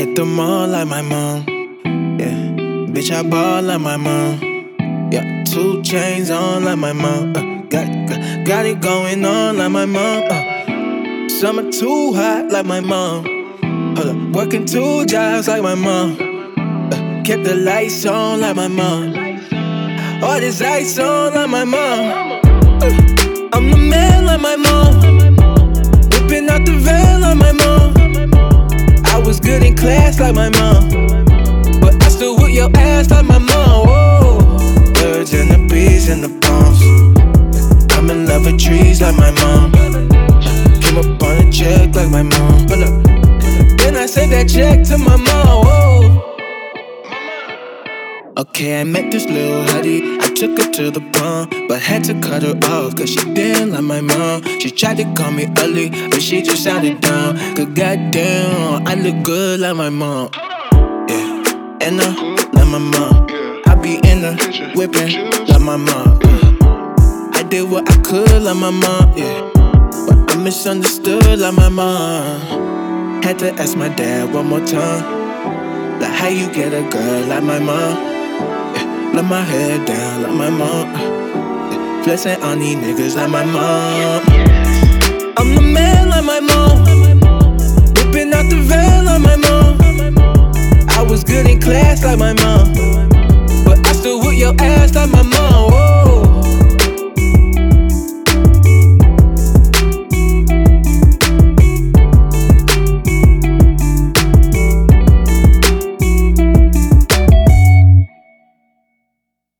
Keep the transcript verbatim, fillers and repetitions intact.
hit the mall like my mom. Yeah, bitch, I ball like my mom. Yeah, two chains on like my mom. Uh, got, got, got it going on like my mom. Uh, summer too hot like my mom. Hold up, working two jobs like my mom. Uh, kept the lights on like my mom. All this ice on like my mom. Uh, I'm the man like my mom. Whipping out the van like my mom. I was good in class like my mom, but I still whip your ass like my mom. Whoa. Birds and the bees and the palms. I'm in love with trees like my mom. Came up on a check like my mom. But look, then I sent that check to my mom. Whoa. Okay, I met this little hottie. I took her to the prom, but had to cut her off, cause she didn't like my mom. She tried to call me ugly, but she just sounded dumb. Cause goddamn, I look good like my mom. Yeah, and I like my mom. I be in the whipping like my mom. Yeah. I did what I could like my mom, yeah, but I misunderstood like my mom. Had to ask my dad one more time, like how you get a girl like my mom. Let my head down like my mom. Yeah, flexing on these niggas like my mom. I'm the man like my mom. Whipping out the van like my mom. I was good in class like my mom, but I still whip your ass like my mom. Whoa.